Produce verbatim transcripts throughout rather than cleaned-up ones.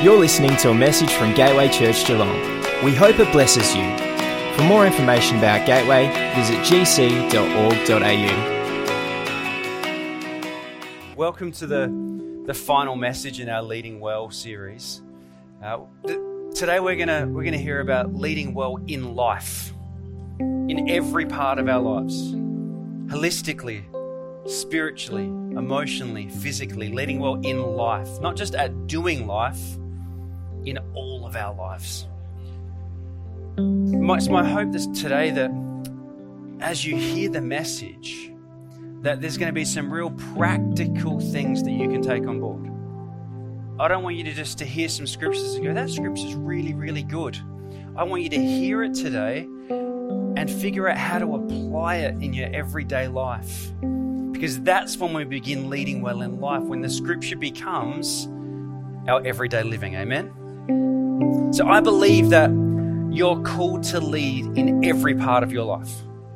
You're listening to a message from Gateway Church Geelong. We hope it blesses you. For more information about Gateway, visit g c dot org dot a u. Welcome to the, the final message in our Leading Well series. Uh, th- today we're gonna we're gonna hear about leading well in life, in every part of our lives, holistically, spiritually, emotionally, physically, leading well in life, not just at doing life, in all of our lives. My, it's my hope this, today that as you hear the message, that there's going to be some real practical things that you can take on board. I don't want you to just to hear some scriptures and go, that scripture's really, really good. I want you to hear it today and figure out how to apply it in your everyday life. Because that's when we begin leading well in life, when the scripture becomes our everyday living. Amen? So I believe that you're called to lead in every part of your life.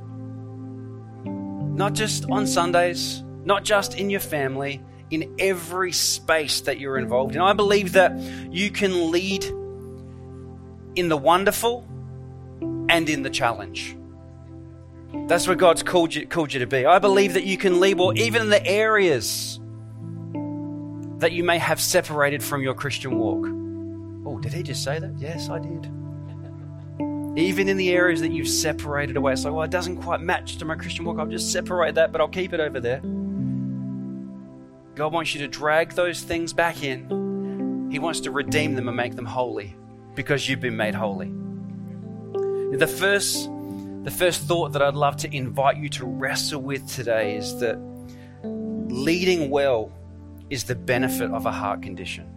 Not just on Sundays, not just in your family, in every space that you're involved in. I believe that you can lead in the wonderful and in the challenge. That's what God's called you, called you to be. I believe that you can lead well even in the areas that you may have separated from your Christian walk. Oh, did he just say that? Yes, I did. Even in the areas that you've separated away. It's like, well, it doesn't quite match to my Christian walk. I'll just separate that, but I'll keep it over there. God wants you to drag those things back in. He wants to redeem them and make them holy because you've been made holy. The first, the first thought that I'd love to invite you to wrestle with today is that leading well is the benefit of a heart condition.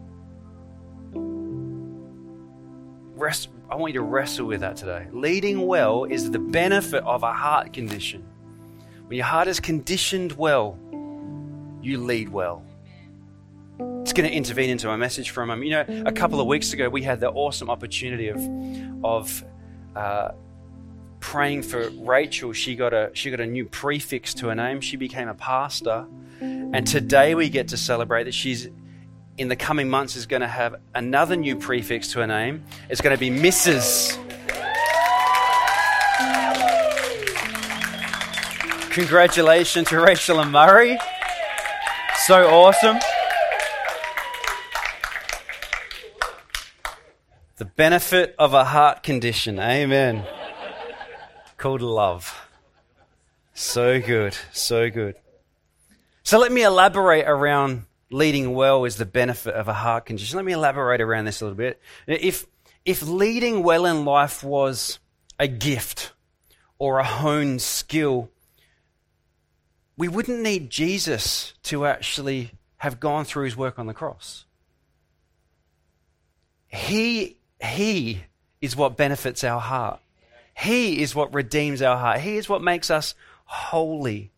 Rest, I want you to wrestle with that today. Leading well is the benefit of a heart condition. When your heart is conditioned well, you lead well. It's going to intervene into my message for a moment. You know, a couple of weeks ago, we had the awesome opportunity of, of uh, praying for Rachel. She got a she got a new prefix to her name. She became a pastor, and today we get to celebrate that she's, in the coming months, is going to have another new prefix to her name. It's going to be Missus Congratulations to Rachel and Murray. So awesome. The benefit of a heart condition. Amen. Called love. So good. So good. So let me elaborate around leading well is the benefit of a heart condition. Let me elaborate around this a little bit. If if leading well in life was a gift or a honed skill, we wouldn't need Jesus to actually have gone through his work on the cross. He, he is what benefits our heart. He is what redeems our heart. He is what makes us holy.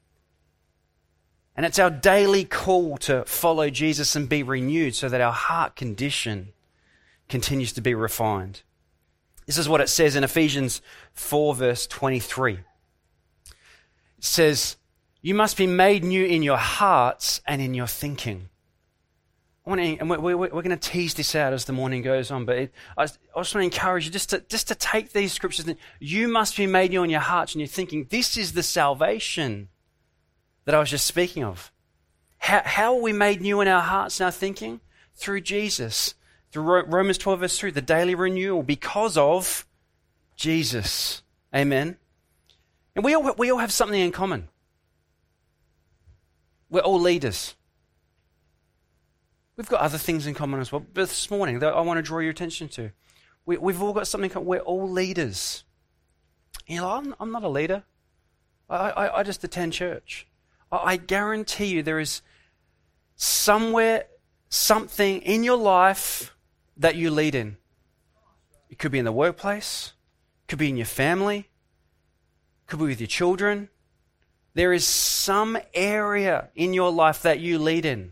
And it's our daily call to follow Jesus and be renewed so that our heart condition continues to be refined. This is what it says in Ephesians four, verse twenty-three. It says, you must be made new in your hearts and in your thinking. I want to, and we're, we're, we're going to tease this out as the morning goes on, but it, I, just, I just want to encourage you just to, just to take these scriptures. And you must be made new in your hearts and your thinking. This is the salvation that I was just speaking of. How, how are we made new in our hearts and our thinking? Through Jesus. Through Romans twelve verse three, the daily renewal because of Jesus. Amen. And we all, we all have something in common. We're all leaders. We've got other things in common as well. But this morning, that I want to draw your attention to. We, we've all got something in common. We're all leaders. You know, I'm, I'm not a leader. I, I, I just attend church. I guarantee you there is somewhere, something in your life that you lead in. It could be in the workplace, it could be in your family, it could be with your children. There is some area in your life that you lead in.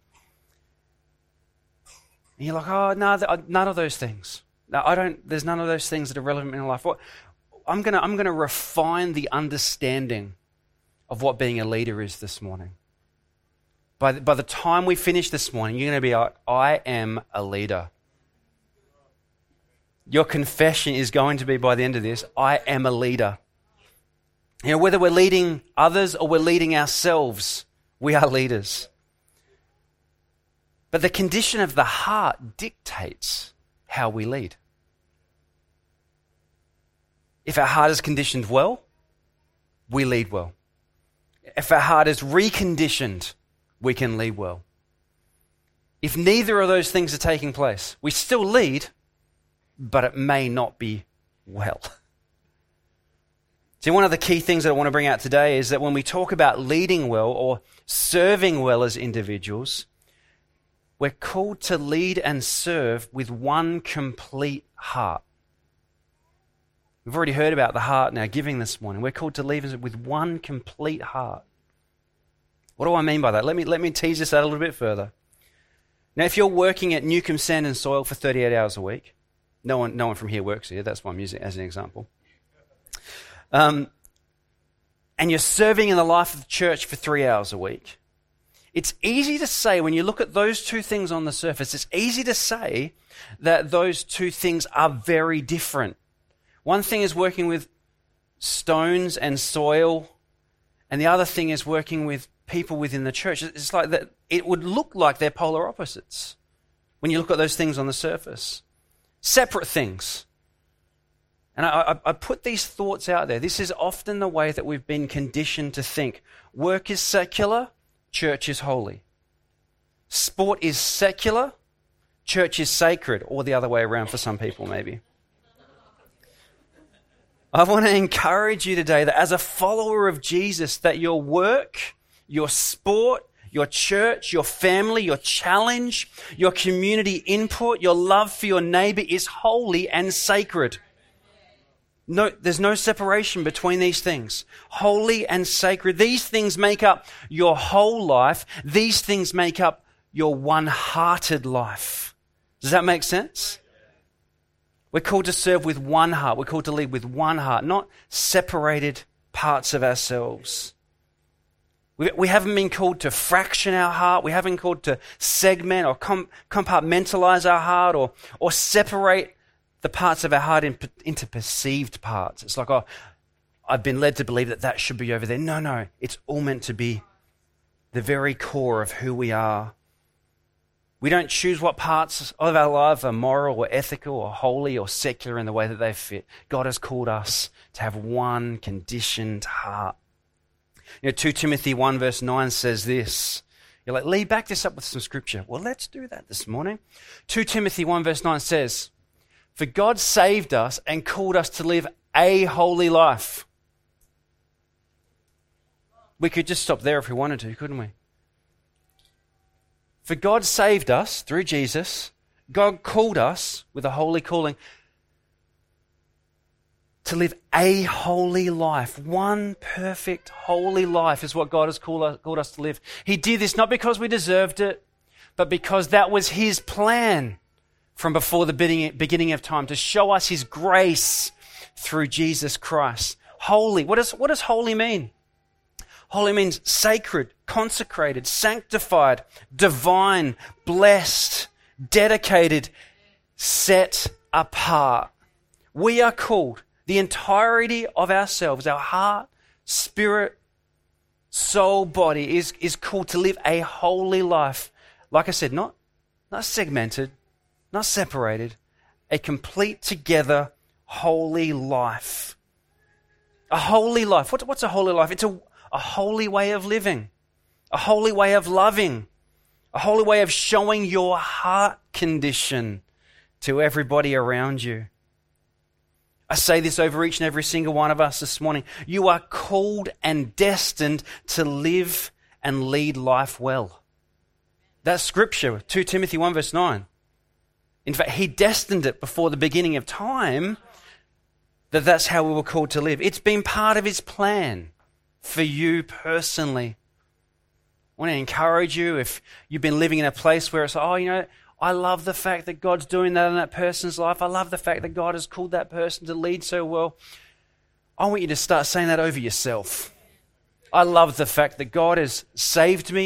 And you're like, oh, no, none of those things. No, I don't, there's none of those things that are relevant in my life. What, I'm going to I'm going to refine the understanding of what being a leader is this morning. By the, by the time we finish this morning, you're going to be like, I am a leader. Your confession is going to be, by the end of this, I am a leader. You know, whether we're leading others or we're leading ourselves, we are leaders. But the condition of the heart dictates how we lead. If our heart is conditioned well, we lead well. If our heart is reconditioned, we can lead well. If neither of those things are taking place, we still lead, but it may not be well. See, one of the key things that I want to bring out today is that when we talk about leading well or serving well as individuals, we're called to lead and serve with one complete heart. We've already heard about the heart in our giving this morning. We're called to lead with one complete heart. What do I mean by that? Let me let me tease this out a little bit further. Now, if you're working at Newcomb Sand and Soil for thirty-eight hours a week, no one no one from here works here. That's why I'm using it as an example. Um, and you're serving in the life of the church for three hours a week. It's easy to say, when you look at those two things on the surface, it's easy to say that those two things are very different. One thing is working with stones and soil, and the other thing is working with people within the church. It's like that. It would look like they're polar opposites when you look at those things on the surface. Separate things. And I, I, I put these thoughts out there. This is often the way that we've been conditioned to think. Work is secular, church is holy. Sport is secular, church is sacred, or the other way around for some people maybe. I want to encourage you today that as a follower of Jesus, that your work, your sport, your church, your family, your challenge, your community input, your love for your neighbor is holy and sacred. No, there's no separation between these things. Holy and sacred. These things make up your whole life. These things make up your one-hearted life. Does that make sense? We're called to serve with one heart. We're called to lead with one heart, not separated parts of ourselves. We, we haven't been called to fraction our heart. We haven't been called to segment or com- compartmentalize our heart or, or separate the parts of our heart in, into perceived parts. It's like, oh, I've been led to believe that that should be over there. No, no, it's all meant to be the very core of who we are. We don't choose what parts of our life are moral or ethical or holy or secular in the way that they fit. God has called us to have one conditioned heart. You know, Second Timothy one verse nine says this. You're like, Lee, back this up with some scripture. Well, let's do that this morning. Second Timothy one verse nine says, for God saved us and called us to live a holy life. We could just stop there if we wanted to, couldn't we? For God saved us through Jesus. God called us with a holy calling to live a holy life. One perfect holy life is what God has called us to live. He did this not because we deserved it, but because that was His plan from before the beginning of time, to show us His grace through Jesus Christ. Holy. What does, what does holy mean? Holy means sacred, consecrated, sanctified, divine, blessed, dedicated, set apart. We are called, the entirety of ourselves, our heart, spirit, soul, body, is, is called to live a holy life. Like I said, not, not segmented, not separated, a complete together holy life. A holy life. What, what's a holy life? It's a A holy way of living, a holy way of loving, a holy way of showing your heart condition to everybody around you. I say this over each and every single one of us this morning. You are called and destined to live and lead life well. That's scripture, Second Timothy one verse nine. In fact, He destined it before the beginning of time that that's how we were called to live. It's been part of His plan for you personally. I want to encourage you, if you've been living in a place where it's, oh, you know, I love the fact that God's doing that in that person's life. I love the fact that God has called that person to lead so well. I want you to start saying that over yourself. I love the fact that God has saved me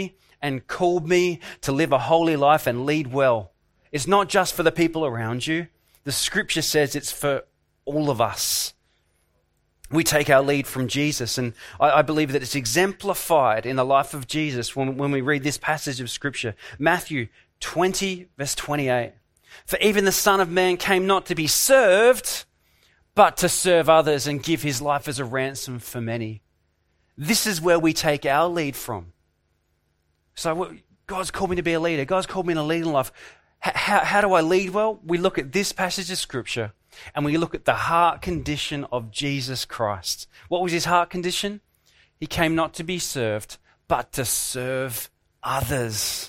and called me to live a holy life and lead well. It's not just for the people around you. The scripture says it's for all of us. We take our lead from Jesus, and I, I believe that it's exemplified in the life of Jesus when, when we read this passage of scripture. Matthew twenty, verse twenty-eight. For even the Son of Man came not to be served, but to serve others and give his life as a ransom for many. This is where we take our lead from. So God's called me to be a leader. God's called me to lead in life. How, how do I lead well? We look at this passage of scripture and we look at the heart condition of Jesus Christ. What was his heart condition? He came not to be served, but to serve others.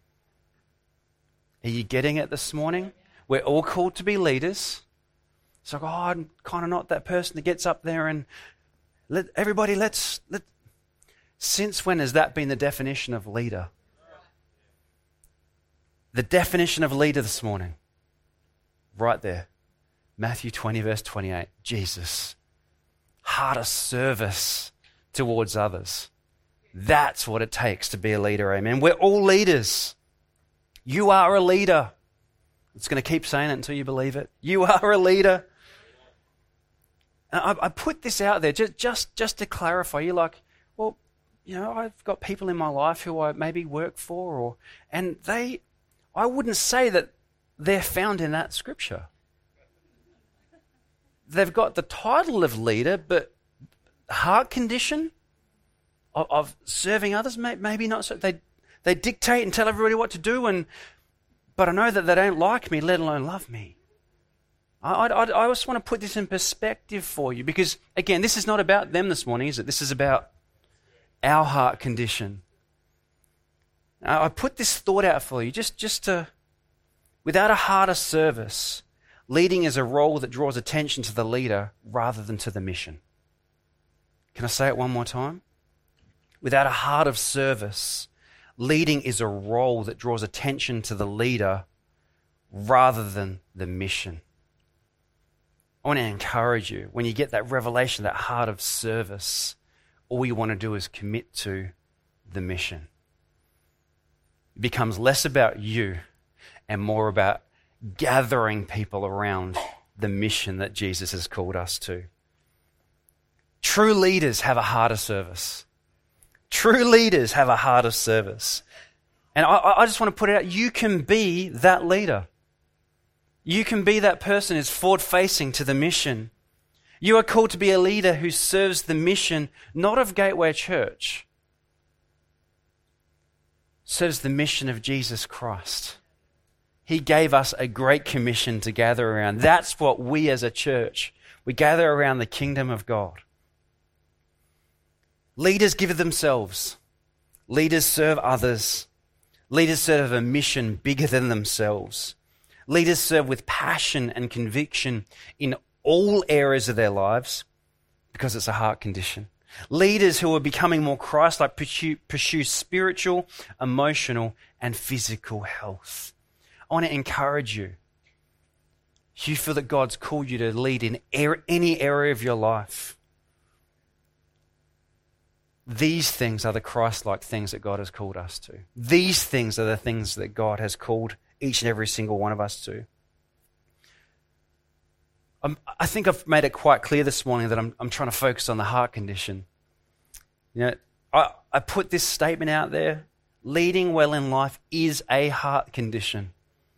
Are you getting it this morning? We're all called to be leaders. It's like, oh, I'm kind of not that person that gets up there and let everybody, let's, let. Since when has that been the definition of leader? The definition of leader this morning, right there, Matthew twenty, verse twenty-eight, Jesus, heart of service towards others. That's what it takes to be a leader, amen. We're all leaders. You are a leader. It's going to keep saying it until you believe it. You are a leader. And I, I put this out there just, just, just to clarify. You're like, well, you know, I've got people in my life who I maybe work for, or and they, I wouldn't say that they're found in that scripture. They've got the title of leader, but heart condition of, of serving others, maybe not so. They they dictate and tell everybody what to do, and but I know that they don't like me, let alone love me. I, I, I just want to put this in perspective for you, because, again, this is not about them this morning, is it? This is about our heart condition. Now, I put this thought out for you, just, just to, without a heart of service, leading is a role that draws attention to the leader rather than to the mission. Can I say it one more time? Without a heart of service, leading is a role that draws attention to the leader rather than the mission. I want to encourage you, when you get that revelation, that heart of service, all you want to do is commit to the mission. It becomes less about you and more about gathering people around the mission that Jesus has called us to. True leaders have a heart of service. True leaders have a heart of service. And I, I just want to put it out, you can be that leader. You can be that person who's forward-facing to the mission. You are called to be a leader who serves the mission, not of Gateway Church, serves the mission of Jesus Christ. He gave us a great commission to gather around. That's what we as a church, we gather around the kingdom of God. Leaders give of themselves. Leaders serve others. Leaders serve a mission bigger than themselves. Leaders serve with passion and conviction in all areas of their lives because it's a heart condition. Leaders who are becoming more Christ-like pursue, pursue spiritual, emotional, and physical health. I want to encourage you. If you feel that God's called you to lead in er- any area of your life, these things are the Christ-like things that God has called us to. These things are the things that God has called each and every single one of us to. I'm, I think I've made it quite clear this morning that I'm, I'm trying to focus on the heart condition. You know, I, I put this statement out there. Leading well in life is a heart condition.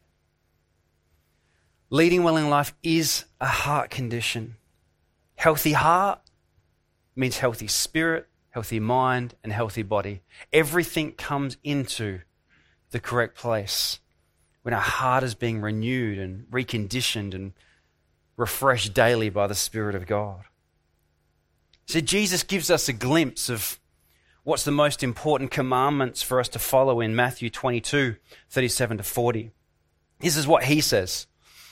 Leading well in life is a heart condition. Healthy heart means healthy spirit, healthy mind, and healthy body. Everything comes into the correct place when our heart is being renewed and reconditioned and refreshed daily by the Spirit of God. So Jesus gives us a glimpse of what's the most important commandments for us to follow in Matthew twenty-two, thirty-seven to forty. This is what he says.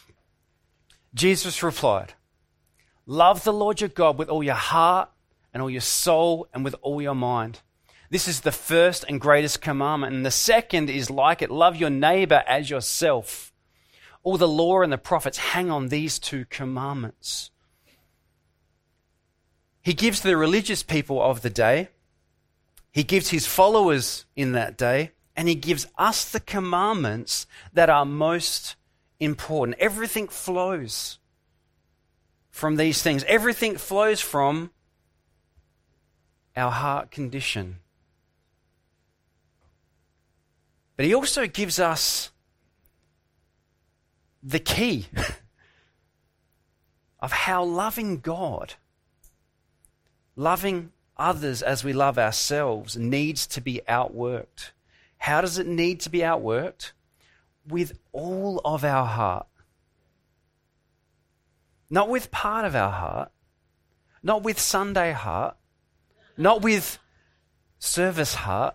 Jesus replied, "Love the Lord your God with all your heart and all your soul and with all your mind. This is the first and greatest commandment. And the second is like it. Love your neighbor as yourself. All the law and the prophets hang on these two commandments." He gives the religious people of the day He gives his followers in that day, and he gives us the commandments that are most important. Everything flows from these things. Everything flows from our heart condition. But he also gives us the key of how loving God, loving others as we love ourselves, needs to be outworked. How does it need to be outworked? With all of our heart. Not with part of our heart, not with Sunday heart, not with service heart,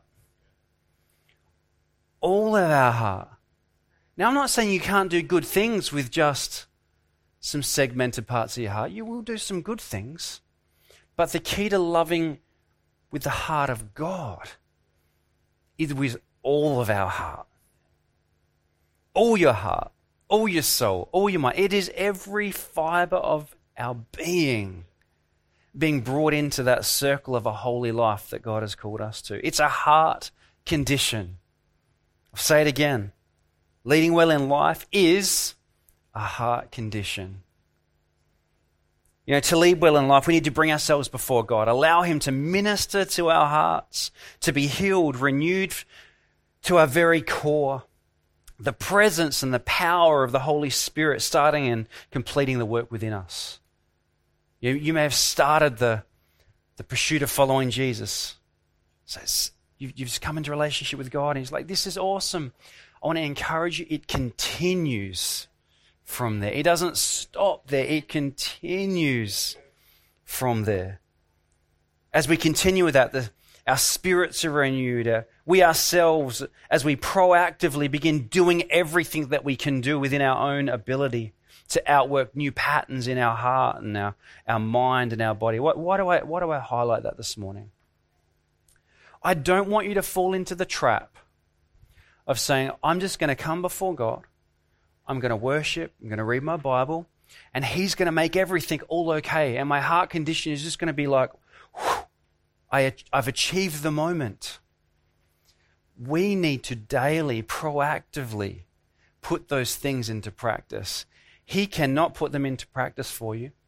all of our heart. Now, I'm not saying you can't do good things with just some segmented parts of your heart. You will do some good things. But the key to loving with the heart of God is with all of our heart. All your heart, all your soul, all your mind. It is every fiber of our being being brought into that circle of a holy life that God has called us to. It's a heart condition. I'll say it again. Leading well in life is a heart condition. You know, to lead well in life, we need to bring ourselves before God, allow him to minister to our hearts, to be healed, renewed to our very core. The presence and the power of the Holy Spirit starting and completing the work within us. You, you may have started the, the pursuit of following Jesus. So you, you've just come into a relationship with God and he's like, this is awesome. I want to encourage you. It continues from there. It doesn't stop there. It continues from there. As we continue with that, the, our spirits are renewed. Uh, we ourselves, as we proactively begin doing everything that we can do within our own ability to outwork new patterns in our heart and our, our mind and our body. Why, why do I, why do I highlight that this morning? I don't want you to fall into the trap of saying, I'm just going to come before God. I'm going to worship. I'm going to read my Bible. And he's going to make everything all okay. And my heart condition is just going to be like, whew, I, I've achieved the moment. We need to daily, proactively put those things into practice. He cannot put them into practice for you.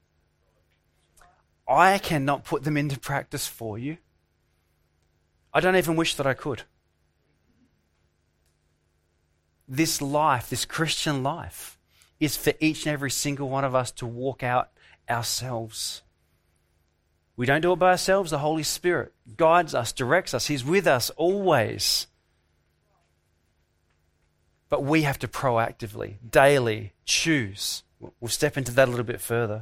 I cannot put them into practice for you. I don't even wish that I could. This life, this Christian life, is for each and every single one of us to walk out ourselves. We don't do it by ourselves. The Holy Spirit guides us, directs us. He's with us always. But we have to proactively, daily choose. We'll step into that a little bit further.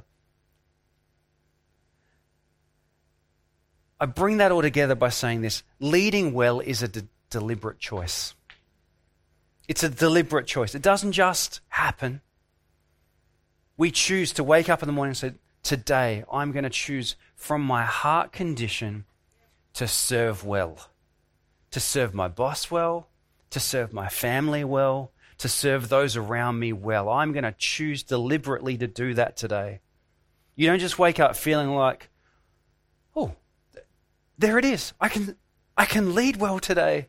I bring that all together by saying this. Leading well is a de- deliberate choice. It's a deliberate choice. It doesn't just happen. We choose to wake up in the morning and say, today I'm going to choose from my heart condition to serve well. To serve my boss well, to serve my family well, to serve those around me well. I'm going to choose deliberately to do that today. You don't just wake up feeling like, oh, there it is. I can, I can lead well today.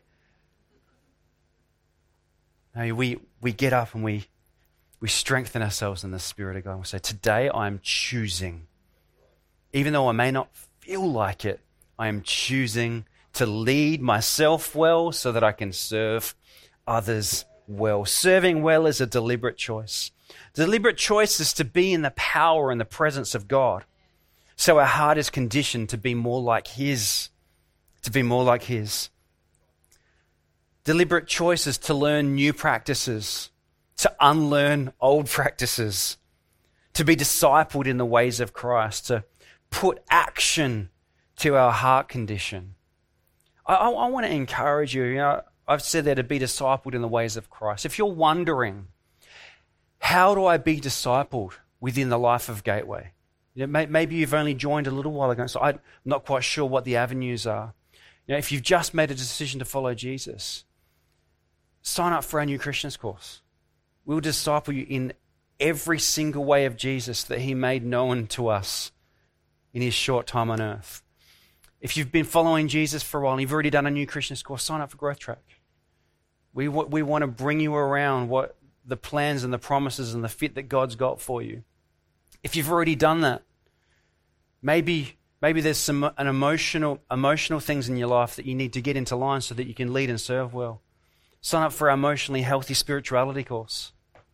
No, we, we get up and we, we strengthen ourselves in the Spirit of God. And we say, today I'm choosing. Even though I may not feel like it, I am choosing to lead myself well so that I can serve others well. Serving well is a deliberate choice. Deliberate choice is to be in the power and the presence of God. So our heart is conditioned to be more like His, to be more like His. Deliberate choices to learn new practices, to unlearn old practices, to be discipled in the ways of Christ, to put action to our heart condition. I, I, I want to encourage you, you know, I've said there to be discipled in the ways of Christ. If you're wondering, how do I be discipled within the life of Gateway? You know, may, maybe you've only joined a little while ago, so I'm not quite sure what the avenues are. You know, if you've just made a decision to follow Jesus, sign up for our New Christians course. We'll disciple you in every single way of Jesus that He made known to us in His short time on earth. If you've been following Jesus for a while and you've already done a new Christian course, sign up for Growth Track. We, w- we want to bring you around what the plans and the promises and the fit that God's got for you. If you've already done that, maybe maybe there's some an emotional emotional things in your life that you need to get into line so that you can lead and serve well. Sign up for our Emotionally Healthy Spirituality course.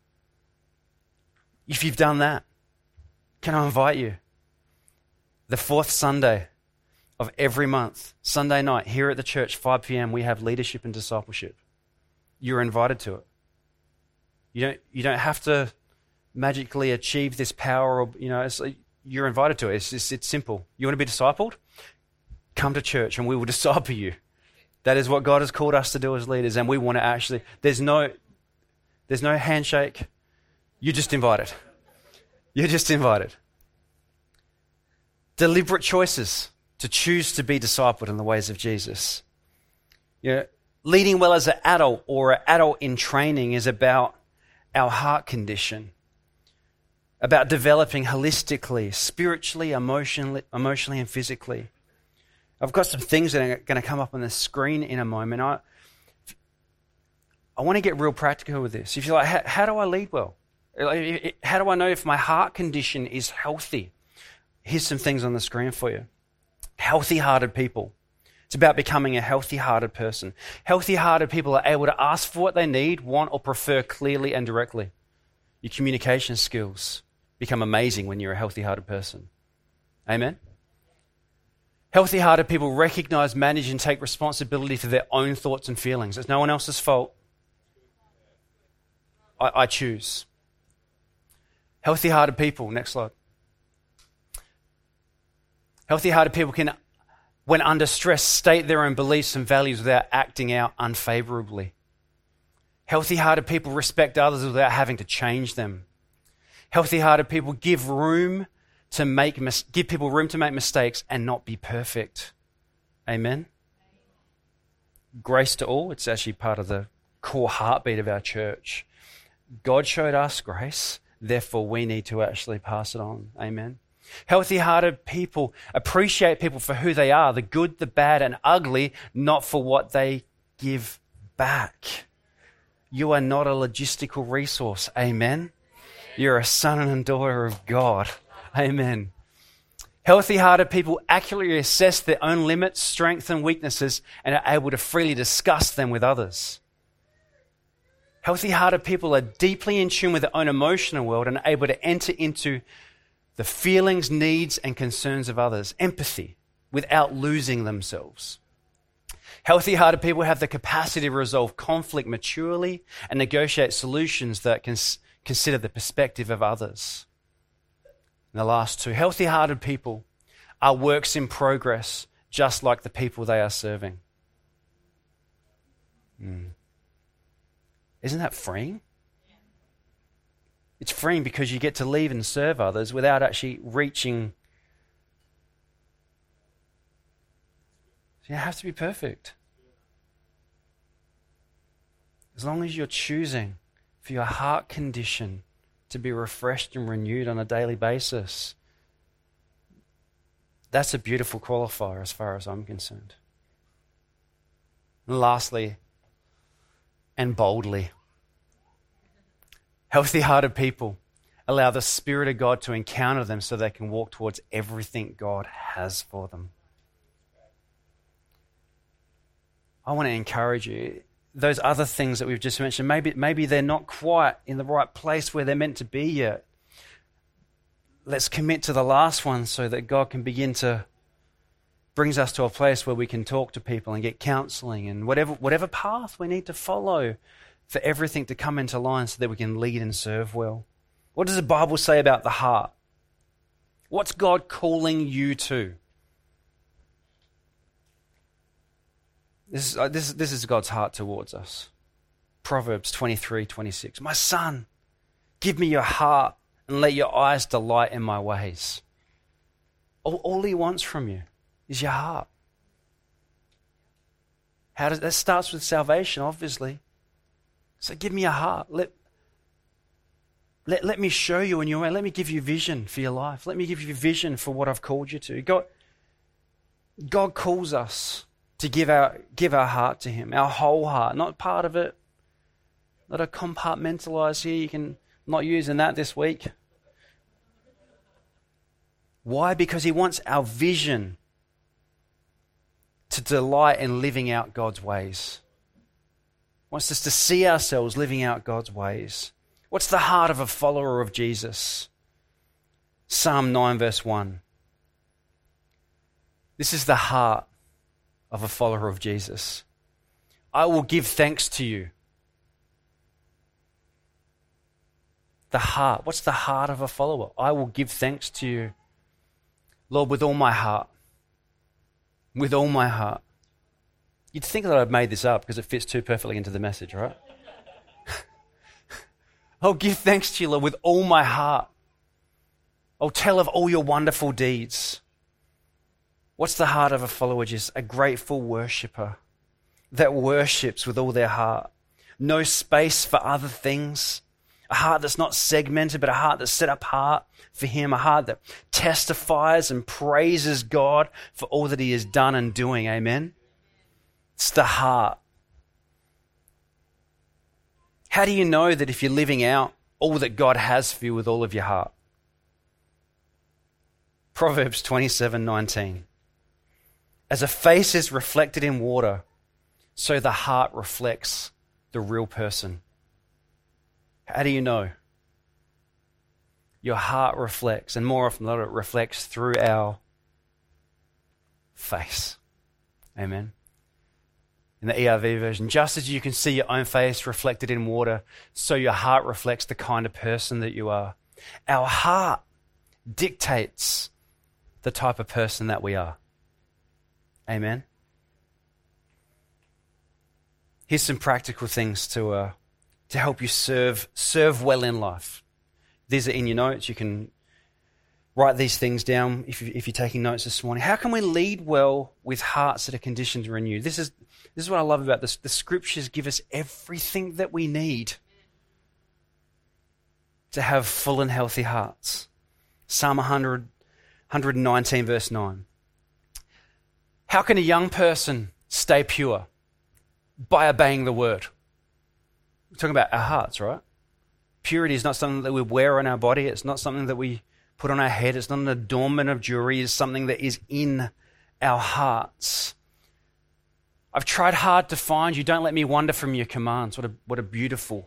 If you've done that, can I invite you? The fourth Sunday of every month, Sunday night, here at the church, five p.m., we have leadership and discipleship. You're invited to it. You don't you don't have to magically achieve this power, or you know, it's, you're invited to it. It's just, it's simple. You want to be discipled? Come to church and we will disciple you. That is what God has called us to do as leaders, and we want to actually, there's no there's no handshake. You're just invited. You're just invited. Deliberate choices to choose to be discipled in the ways of Jesus. You know, leading well as an adult or an adult in training is about our heart condition, about developing holistically, spiritually, emotionally, emotionally and physically. I've got some things that are going to come up on the screen in a moment. I, I want to get real practical with this. If you're like, how, how do I lead well? How do I know if my heart condition is healthy? Here's some things on the screen for you. Healthy-hearted people. It's about becoming a healthy-hearted person. Healthy-hearted people are able to ask for what they need, want, or prefer clearly and directly. Your communication skills become amazing when you're a healthy-hearted person. Amen? Healthy-hearted people recognize, manage, and take responsibility for their own thoughts and feelings. It's no one else's fault. I, I choose. Healthy-hearted people, next slide. Healthy-hearted people can, when under stress, state their own beliefs and values without acting out unfavorably. Healthy-hearted people respect others without having to change them. Healthy-hearted people give room to make mis- give people room to make mistakes and not be perfect. Amen? Grace to all. It's actually part of the core heartbeat of our church. God showed us grace, therefore we need to actually pass it on. Amen? Healthy-hearted people appreciate people for who they are, the good, the bad, and ugly, not for what they give back. You are not a logistical resource. Amen? You're a son and daughter of God. Amen. Healthy-hearted people accurately assess their own limits, strengths, and weaknesses and are able to freely discuss them with others. Healthy-hearted people are deeply in tune with their own emotional world and are able to enter into the feelings, needs, and concerns of others. Empathy, without losing themselves. Healthy-hearted people have the capacity to resolve conflict maturely and negotiate solutions that can consider the perspective of others. And the last two, healthy-hearted people are works in progress, just like the people they are serving. Mm. Isn't that freeing? It's freeing because you get to leave and serve others without actually reaching. You have to be perfect. As long as you're choosing for your heart condition to be refreshed and renewed on a daily basis, that's a beautiful qualifier as far as I'm concerned. And lastly, and boldly, healthy-hearted people allow the Spirit of God to encounter them so they can walk towards everything God has for them. I want to encourage you. Those other things that we've just mentioned, maybe maybe they're not quite in the right place where they're meant to be yet. Let's commit to the last one so that God can begin to brings us to a place where we can talk to people and get counseling and whatever whatever path we need to follow for everything to come into line so that we can lead and serve well. What does the Bible say about the heart? What's God calling you to? This is, uh, this, this is God's heart towards us. Proverbs twenty-three twenty-six. My son, give me your heart and let your eyes delight in my ways. All, all he wants from you is your heart. How does that starts with salvation, obviously. So give me a heart. Let, let, let me show you in your way. Let me give you vision for your life. Let me give you vision for what I've called you to. God, God calls us to give our give our heart to him, our whole heart, not part of it. Let it compartmentalize here. You can I'm not using that this week. Why? Because he wants our vision to delight in living out God's ways. He wants us to see ourselves living out God's ways. What's the heart of a follower of Jesus? Psalm nine verse one. This is the heart of a follower of Jesus. I will give thanks to you. The heart. What's the heart of a follower? I will give thanks to you, Lord, with all my heart. With all my heart. You'd think that I'd made this up because it fits too perfectly into the message, right? I'll give thanks to you, Lord, with all my heart. I'll tell of all your wonderful deeds. What's the heart of a follower? Just a grateful worshipper that worships with all their heart. No space for other things. A heart that's not segmented, but a heart that's set apart for him. A heart that testifies and praises God for all that he has done and doing. Amen? It's the heart. How do you know that if you're living out all that God has for you with all of your heart? Proverbs twenty-seven nineteen. As a face is reflected in water, so the heart reflects the real person. How do you know? Your heart reflects, and more often than not, it reflects through our face. Amen. In the E R V version, just as you can see your own face reflected in water, so your heart reflects the kind of person that you are. Our heart dictates the type of person that we are. Amen. Here's some practical things to uh, to help you serve serve well in life. These are in your notes. You can write these things down if, you, if you're taking notes this morning. How can we lead well with hearts that are conditioned to renew? This is this is what I love about this. The scriptures give us everything that we need to have full and healthy hearts. Psalm one hundred, one nineteen verse nine. How can a young person stay pure? By obeying the word. We're talking about our hearts, right? Purity is not something that we wear on our body. It's not something that we put on our head. It's not an adornment of jewelry. It's something that is in our hearts. I've tried hard to find you. Don't let me wander from your commands. What a, what a beautiful.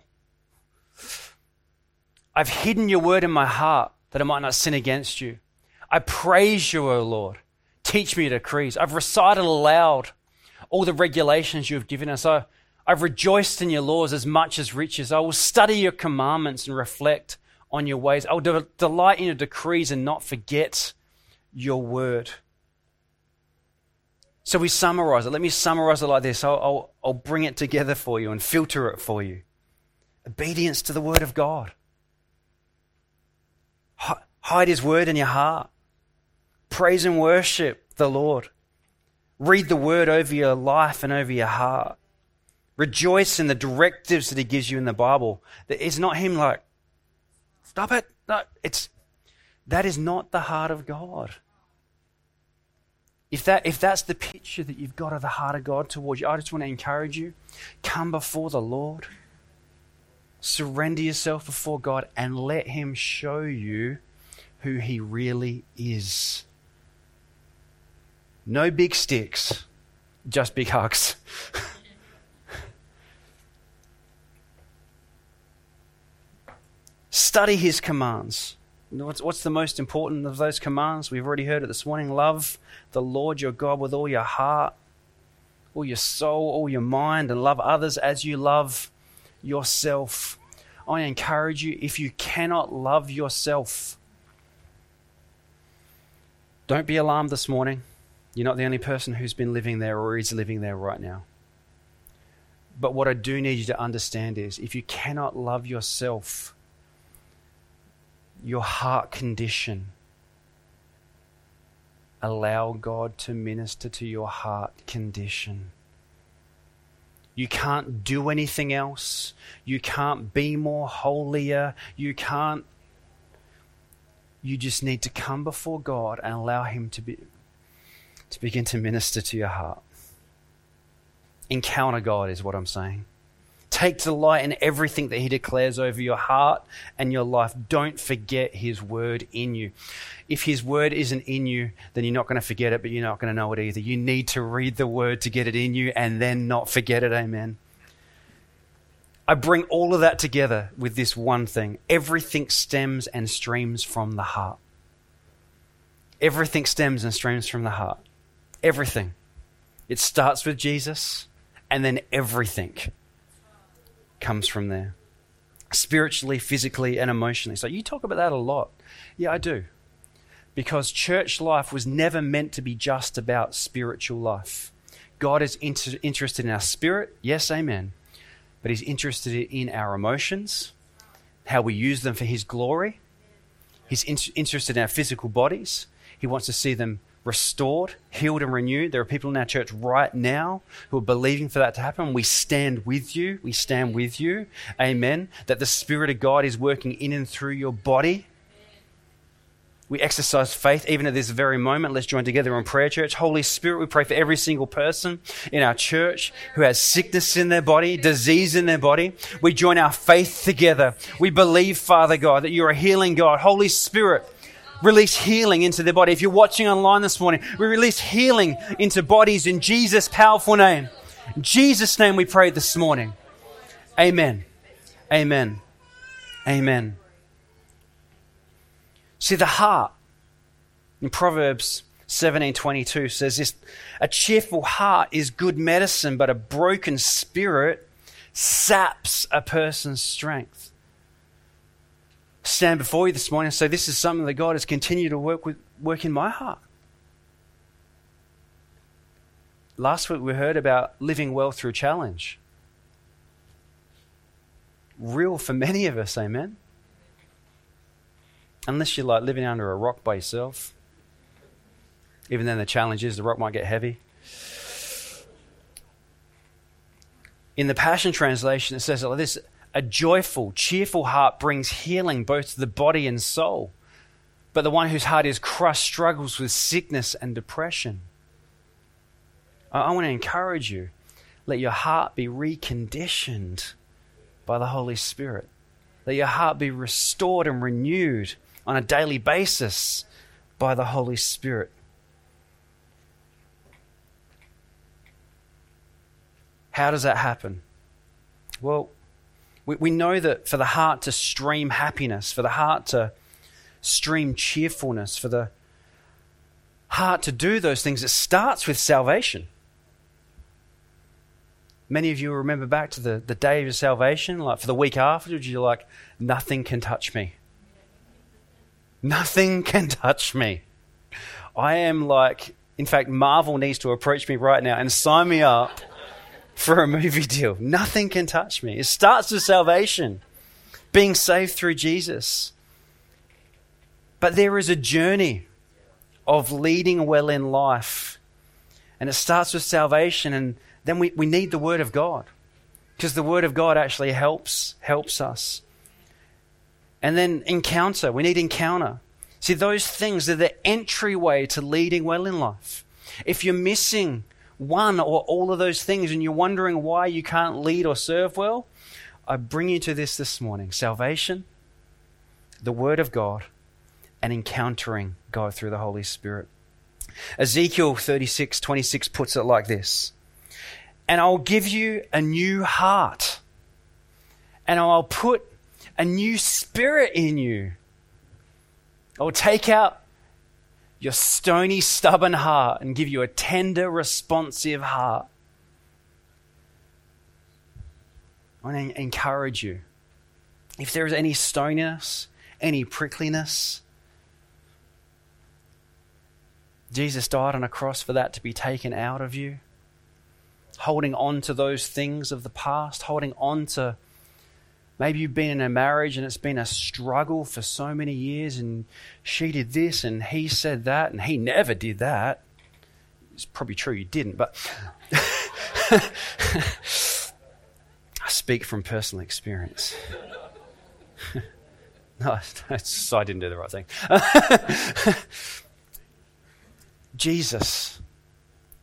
I've hidden your word in my heart that I might not sin against you. I praise you, O Lord. Teach me your decrees. I've recited aloud all the regulations you have given us. I, I've rejoiced in your laws as much as riches. I will study your commandments and reflect on your ways. I will de- delight in your decrees and not forget your word. So we summarize it. Let me summarize it like this. I'll, I'll, I'll bring it together for you and filter it for you. Obedience to the word of God. H- hide his word in your heart. Praise and worship the Lord. Read the word over your life and over your heart. Rejoice in the directives that he gives you in the Bible. It's not him like, stop it. No, it's, that is not the heart of God. If that if that's the picture that you've got of the heart of God towards you, I just want to encourage you, come before the Lord. Surrender yourself before God and let him show you who he really is. No big sticks, just big hugs. Study his commands. You know, what's, what's the most important of those commands? We've already heard it this morning. Love the Lord your God with all your heart, all your soul, all your mind, and love others as you love yourself. I encourage you, if you cannot love yourself, don't be alarmed this morning. You're not the only person who's been living there or is living there right now. But what I do need you to understand is, if you cannot love yourself, your heart condition, allow God to minister to your heart condition. You can't do anything else. You can't be more holier. You can't. You just need to come before God and allow him to be to begin to minister to your heart. Encounter God is what I'm saying. Take delight in everything that he declares over your heart and your life. Don't forget his word in you. If his word isn't in you, then you're not going to forget it, but you're not going to know it either. You need to read the word to get it in you and then not forget it. Amen. I bring all of that together with this one thing. Everything stems and streams from the heart. Everything stems and streams from the heart. Everything. It starts with Jesus, and then everything comes from there. Spiritually, physically, and emotionally. So you talk about that a lot. Yeah, I do. Because church life was never meant to be just about spiritual life. God is inter- interested in our spirit. Yes, amen. But he's interested in our emotions, how we use them for his glory. He's in- interested in our physical bodies. He wants to see them restored, healed, and renewed. There are people in our church right now who are believing for that to happen. We stand with you. We stand with you. Amen. That the Spirit of God is working in and through your body. We exercise faith even at this very moment. Let's join together in prayer, church. Holy Spirit, we pray for every single person in our church who has sickness in their body, disease in their body. We join our faith together. We believe, Father God, that you're a healing God. Holy Spirit, release healing into their body. If you're watching online this morning, we release healing into bodies in Jesus' powerful name. In Jesus' name we pray this morning. Amen. Amen. Amen. See, the heart in Proverbs seventeen twenty-two says this: a cheerful heart is good medicine, but a broken spirit saps a person's strength. Stand before you this morning and say, this is something that God has continued to work with, work in my heart. Last week we heard about living well through challenge. Real for many of us, amen? Unless you're like living under a rock by yourself. Even then the challenge is the rock might get heavy. In the Passion Translation it says like this: a joyful, cheerful heart brings healing both to the body and soul. But the one whose heart is crushed struggles with sickness and depression. I, I want to encourage you. Let your heart be reconditioned by the Holy Spirit. Let your heart be restored and renewed on a daily basis by the Holy Spirit. How does that happen? Well, we, we know that for the heart to stream happiness, for the heart to stream cheerfulness, for the heart to do those things, it starts with salvation. Many of you will remember back to the, the day of your salvation, like for the week afterwards, you're like, nothing can touch me. Nothing can touch me. I am like, in fact, Marvel needs to approach me right now and sign me up for a movie deal. Nothing can touch me. It starts with salvation, being saved through Jesus. But there is a journey of leading well in life. And it starts with salvation, and then we, we need the Word of God. Because the Word of God actually helps, helps us. And then encounter. We need encounter. See, those things are the entryway to leading well in life. If you're missing one or all of those things and you're wondering why you can't lead or serve well, I bring you to this this morning: salvation, the Word of God, and encountering God through the Holy Spirit. Ezekiel thirty-six twenty-six puts it like this: and I'll give you a new heart, and I'll put a new spirit in you. I'll take out your stony, stubborn heart and give you a tender, responsive heart. I want to encourage you. If there is any stoniness, any prickliness, Jesus died on a cross for that to be taken out of you. Holding on to those things of the past, holding on to, maybe you've been in a marriage and it's been a struggle for so many years, and she did this and he said that and he never did that. It's probably true you didn't, but I speak from personal experience. No, I didn't do the right thing. Jesus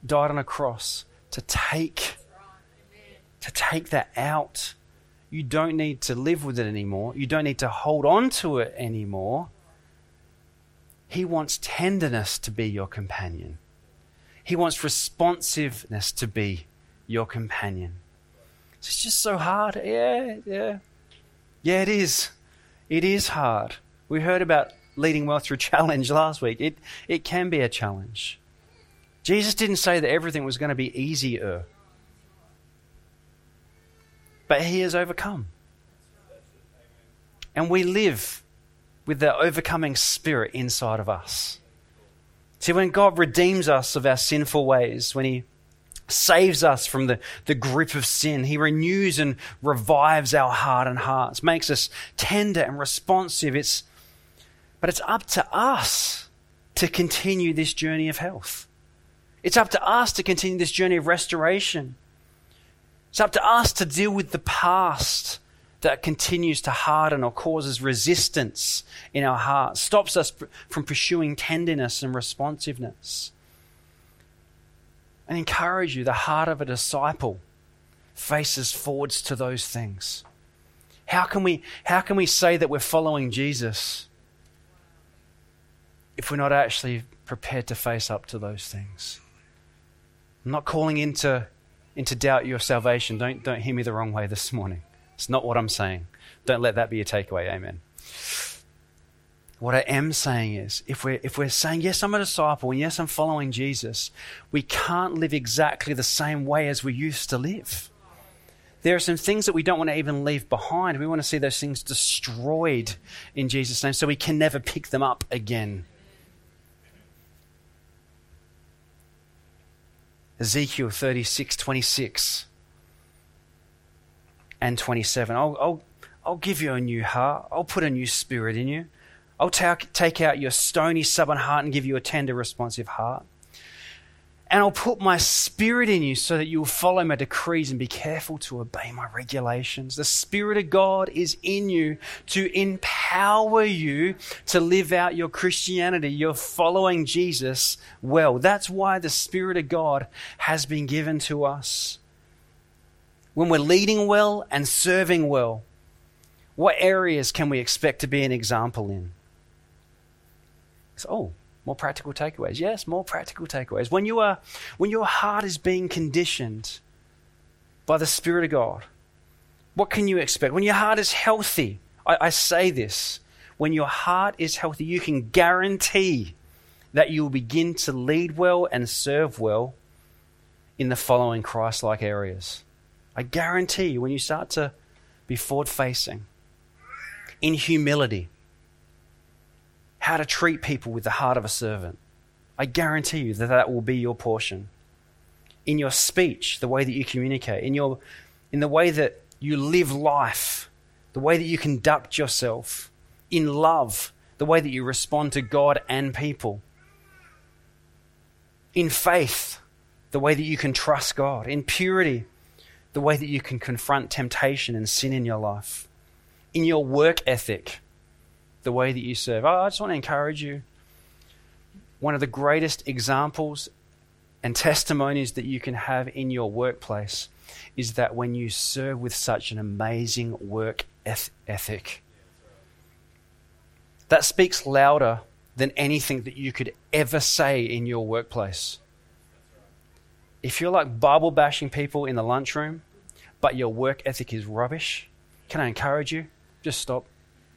died on a cross to take, to take that out. You don't need to live with it anymore. You don't need to hold on to it anymore. He wants tenderness to be your companion. He wants responsiveness to be your companion. It's just so hard. Yeah, yeah. Yeah, it is. It is hard. We heard about leading well through challenge last week. It it can be a challenge. Jesus didn't say that everything was going to be easier. But he has overcome. And we live with the overcoming spirit inside of us. See, when God redeems us of our sinful ways, when he saves us from the, the grip of sin, he renews and revives our hardened hearts, makes us tender and responsive. It's, but it's up to us to continue this journey of health. It's up to us to continue this journey of restoration. It's up to us to deal with the past that continues to harden or causes resistance in our hearts, stops us from pursuing tenderness and responsiveness. And encourage you, the heart of a disciple faces forwards to those things. How can we, how can we say that we're following Jesus if we're not actually prepared to face up to those things? I'm not calling into, into doubt your salvation. Don't, don't hear me the wrong way this morning. It's not what I'm saying. Don't let that be a takeaway. Amen. What I am saying is, if we're, if we're saying, yes, I'm a disciple, and yes, I'm following Jesus, we can't live exactly the same way as we used to live. There are some things that we don't want to even leave behind. We want to see those things destroyed in Jesus' name so we can never pick them up again. Ezekiel thirty-six, twenty-six and twenty-seven. I'll, I'll, I'll give you a new heart. I'll put a new spirit in you. I'll take, take out your stony, stubborn heart and give you a tender, responsive heart. And I'll put my spirit in you so that you'll follow my decrees and be careful to obey my regulations. The Spirit of God is in you to empower you to live out your Christianity. You're following Jesus well. That's why the Spirit of God has been given to us. When we're leading well and serving well, what areas can we expect to be an example in? So, oh, more practical takeaways. Yes, more practical takeaways. When you are, when your heart is being conditioned by the Spirit of God, what can you expect? When your heart is healthy, I, I say this, when your heart is healthy, you can guarantee that you will begin to lead well and serve well in the following Christ-like areas. I guarantee you, when you start to be forward-facing, in humility, how to treat people with the heart of a servant, I guarantee you that that will be your portion. In your speech, the way that you communicate, in your, in the way that you live life, the way that you conduct yourself, in love, the way that you respond to God and people, in faith, the way that you can trust God, in purity, the way that you can confront temptation and sin in your life, in your work ethic, the way that you serve. Oh, I just want to encourage you. One of the greatest examples and testimonies that you can have in your workplace is that when you serve with such an amazing work eth- ethic, that speaks louder than anything that you could ever say in your workplace. If you're like Bible bashing people in the lunchroom, but your work ethic is rubbish, can I encourage you? Just stop.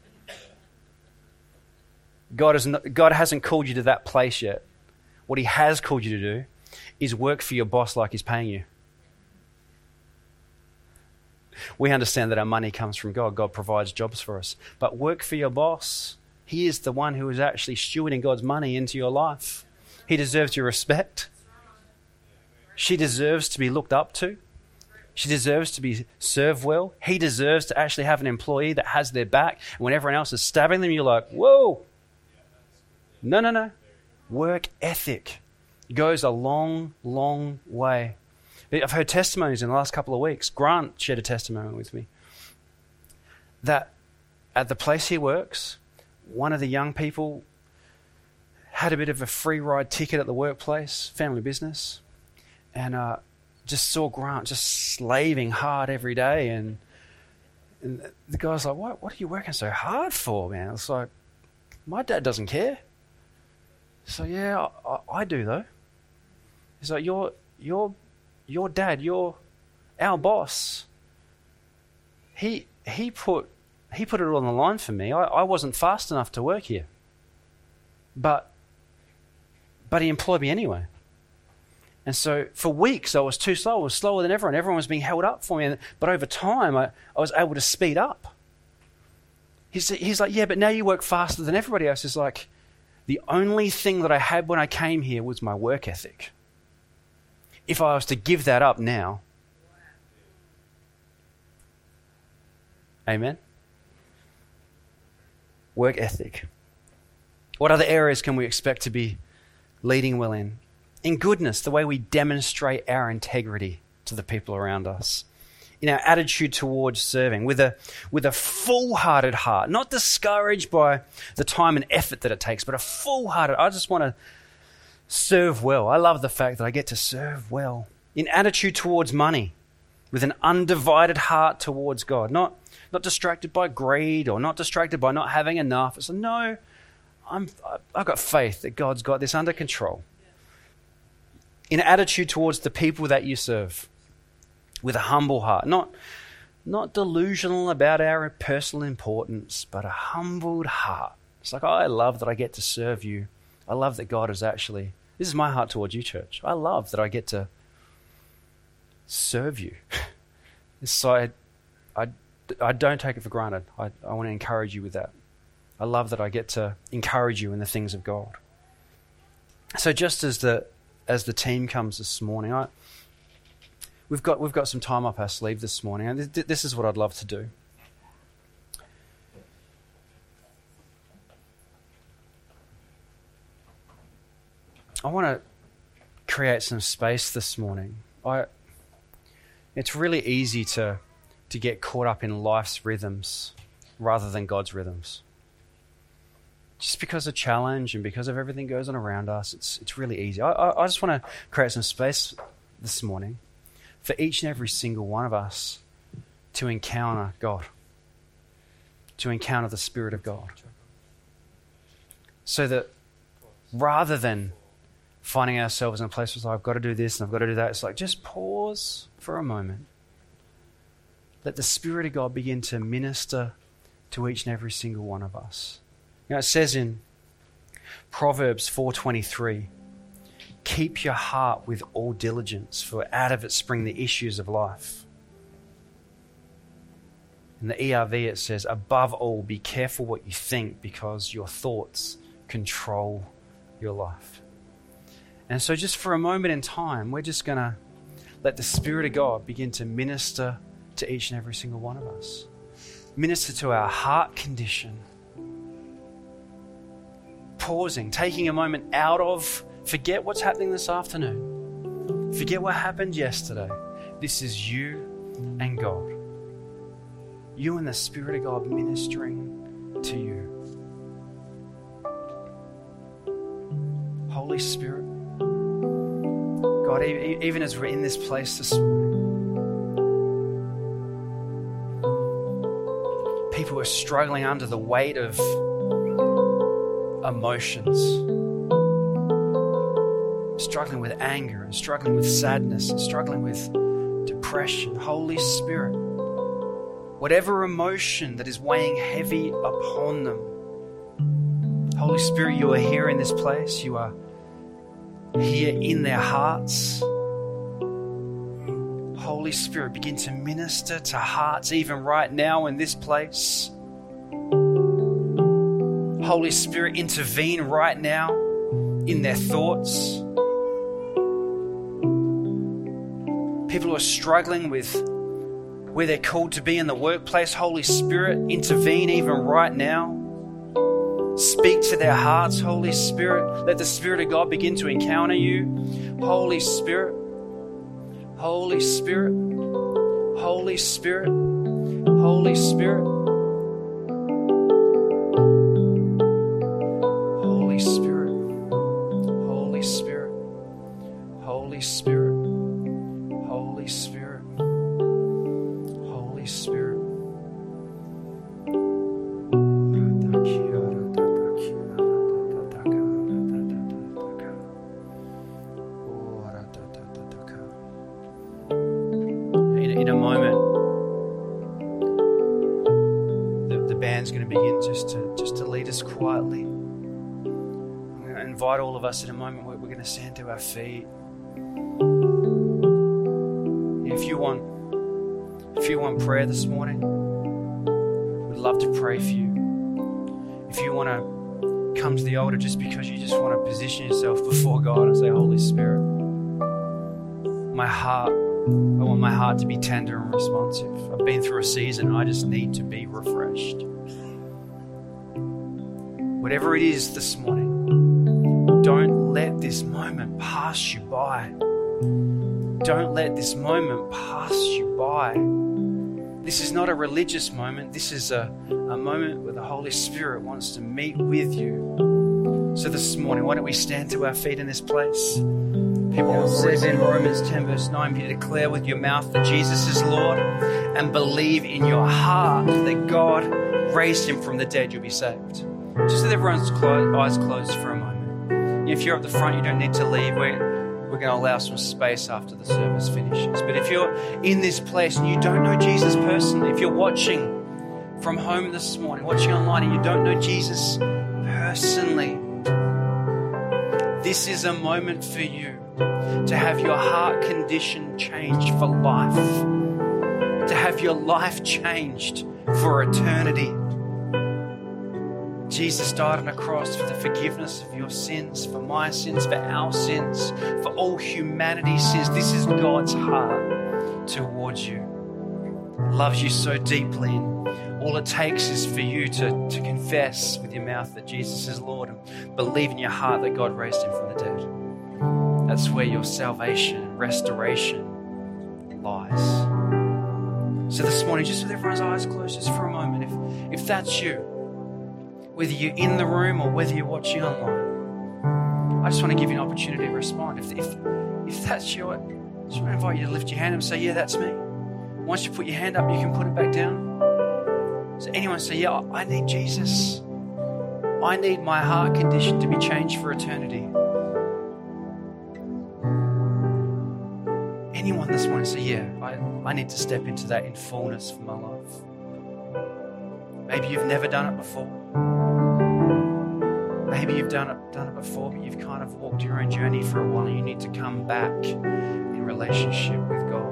God, is not, God hasn't called you to that place yet. What he has called you to do is work for your boss like he's paying you. We understand that our money comes from God. God provides jobs for us. But work for your boss. He is the one who is actually stewarding God's money into your life. He deserves your respect. She deserves to be looked up to. She deserves to be served well. He deserves to actually have an employee that has their back. And when everyone else is stabbing them, you're like, whoa. No, no, no. Work ethic goes a long, long way. I've heard testimonies in the last couple of weeks. Grant shared a testimony with me that at the place he works, one of the young people had a bit of a free ride ticket at the workplace, family business. and uh, just saw Grant just slaving hard every day. And, and the guy's like, what, what are you working so hard for, man? It's like, my dad doesn't care. So yeah, I, I do though. He's like, your, your, your dad, your, our boss, he, he put, he put it all on the line for me. I, I wasn't fast enough to work here. But, but he employed me anyway. And so for weeks I was too slow. I was slower than everyone. Everyone was being held up for me. But over time I, I was able to speed up. He's, he's like, yeah, but now you work faster than everybody else. He's like, the only thing that I had when I came here was my work ethic. If I was to give that up now, amen? Work ethic. What other areas can we expect to be leading well in? In goodness, the way we demonstrate our integrity to the people around us. In our attitude towards serving, with a with a full-hearted heart, not discouraged by the time and effort that it takes, but a full-hearted, I just want to serve well. I love the fact that I get to serve well. In attitude towards money, with an undivided heart towards God, not not distracted by greed or not distracted by not having enough. It's like, no, I'm, I've got faith that God's got this under control. In attitude towards the people that you serve, with a humble heart, not, not delusional about our personal importance, but a humbled heart. It's like, oh, I love that I get to serve you. I love that God is actually, this is my heart towards you, church. I love that I get to serve you. So I, I, I don't take it for granted. I, I want to encourage you with that. I love that I get to encourage you in the things of God. So just as the as the team comes this morning, I, we've got we've got some time up our sleeve this morning, and th- this is what I'd love to do. I want to create some space this morning. I. It's really easy to to get caught up in life's rhythms rather than God's rhythms. Just because of challenge and because of everything goes on around us, it's it's really easy. I, I, I just want to create some space this morning for each and every single one of us to encounter God, to encounter the Spirit of God. So that rather than finding ourselves in a place where I've got to do this and I've got to do that, it's like just pause for a moment. Let the Spirit of God begin to minister to each and every single one of us. You know, it says in Proverbs four twenty-three, keep your heart with all diligence, for out of it spring the issues of life. In the E R V it says, above all, be careful what you think, because your thoughts control your life. And so just for a moment in time, we're just going to let the Spirit of God begin to minister to each and every single one of us. Minister to our heart condition. Pausing, taking a moment out of, forget what's happening this afternoon. Forget what happened yesterday. This is you and God. You and the Spirit of God ministering to you. Holy Spirit, God, even as we're in this place this morning, people are struggling under the weight of emotions, struggling with anger and struggling with sadness and struggling with depression. Holy Spirit, whatever emotion that is weighing heavy upon them, Holy Spirit, you are here in this place. You are here in their hearts. Holy Spirit, begin to minister to hearts even right now in this place. Holy Spirit, intervene right now in their thoughts. People who are struggling with where they're called to be in the workplace, Holy Spirit, intervene even right now. Speak to their hearts, Holy Spirit. Let the Spirit of God begin to encounter you. Holy Spirit, Holy Spirit, Holy Spirit, Holy Spirit, Holy Spirit, Holy Spirit, Holy Spirit. going to begin just to just to lead us quietly. I'm going to invite all of us in a moment where we're going to stand to our feet. If you want, if you want prayer this morning, we'd love to pray for you. If you want to come to the altar just because you just want to position yourself before God and say, Holy Spirit, my heart, I want my heart to be tender and responsive. I've been through a season and I just need to be refreshed. Whatever it is this morning, don't let this moment pass you by. Don't let this moment pass you by. This is not a religious moment. This is a, a moment where the Holy Spirit wants to meet with you. So this morning, why don't we stand to our feet in this place? People, it says in Romans ten verse nine, you declare with your mouth that Jesus is Lord and believe in your heart that God raised him from the dead, you'll be saved. Just with everyone's clo- eyes closed for a moment. If you're up the front, you don't need to leave. We're, we're going to allow some space after the service finishes. But if you're in this place and you don't know Jesus personally, if you're watching from home this morning, watching online and you don't know Jesus personally, this is a moment for you to have your heart condition changed for life, to have your life changed for eternity. Jesus died on a cross for the forgiveness of your sins, for my sins, for our sins, for all humanity's sins. This is God's heart towards you. He loves you so deeply, and all it takes is for you to, to confess with your mouth that Jesus is Lord and believe in your heart that God raised him from the dead. That's where your salvation and restoration lies. So this morning, just with everyone's eyes closed, just for a moment, if, if that's you, whether you're in the room or whether you're watching online, I just want to give you an opportunity to respond. If if, if that's you, I just want to invite you to lift your hand and say, yeah, that's me. Once you put your hand up, you can put it back down. So anyone say, yeah, I need Jesus. I need my heart condition to be changed for eternity. Anyone this morning say, yeah, I, I need to step into that in fullness for my life. Maybe you've never done it before. Maybe you've done it, done it before, but you've kind of walked your own journey for a while and you need to come back in relationship with God.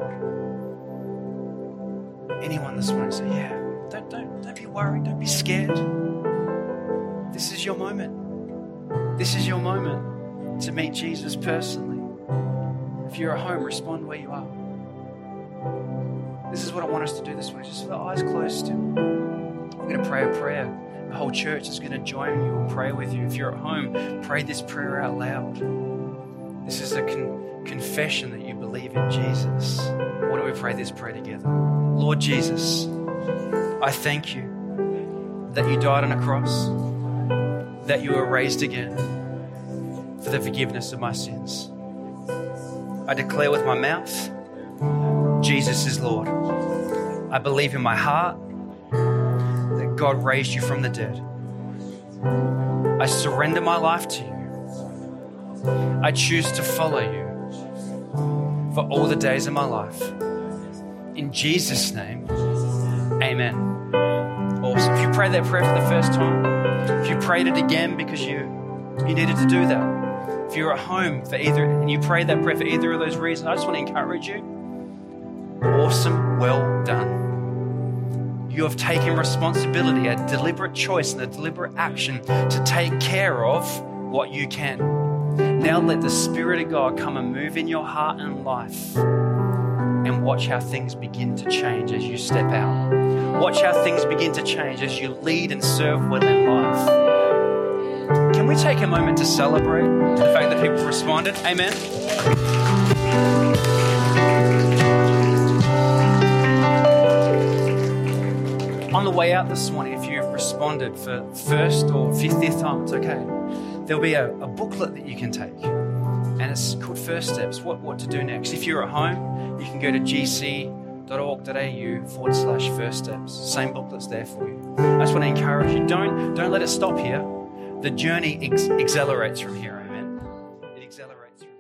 Anyone this morning say, yeah, don't, don't, don't be worried, don't be scared. This is your moment. This is your moment to meet Jesus personally. If you're at home, respond where you are. This is what I want us to do this morning, just with our eyes closed still. I'm going to pray a prayer. The whole church is going to join you and pray with you. If you're at home, pray this prayer out loud. This is a con- confession that you believe in Jesus. Why don't we pray this prayer together? Lord Jesus, I thank you that you died on a cross, that you were raised again for the forgiveness of my sins. I declare with my mouth, Jesus is Lord. I believe in my heart that God raised you from the dead. I surrender my life to you. I choose to follow you for all the days of my life. In Jesus' name, amen. Awesome. If you prayed that prayer for the first time, if you prayed it again because you, you needed to do that, if you're at home for either, and you prayed that prayer for either of those reasons, I just want to encourage you. Awesome. Well done. You have taken responsibility, a deliberate choice and a deliberate action to take care of what you can. Now let the Spirit of God come and move in your heart and life, and watch how things begin to change as you step out. Watch how things begin to change as you lead and serve well in life. Can we take a moment to celebrate the fact that people responded? Amen. On the way out this morning, if you've responded for first or fiftieth time, it's okay. There'll be a, a booklet that you can take, and it's called First Steps, what, what to do next. If you're at home, you can go to gc.org.au forward slash first steps. Same booklet's there for you. I just want to encourage you, don't, don't let it stop here. The journey ex- accelerates from here, amen? It accelerates from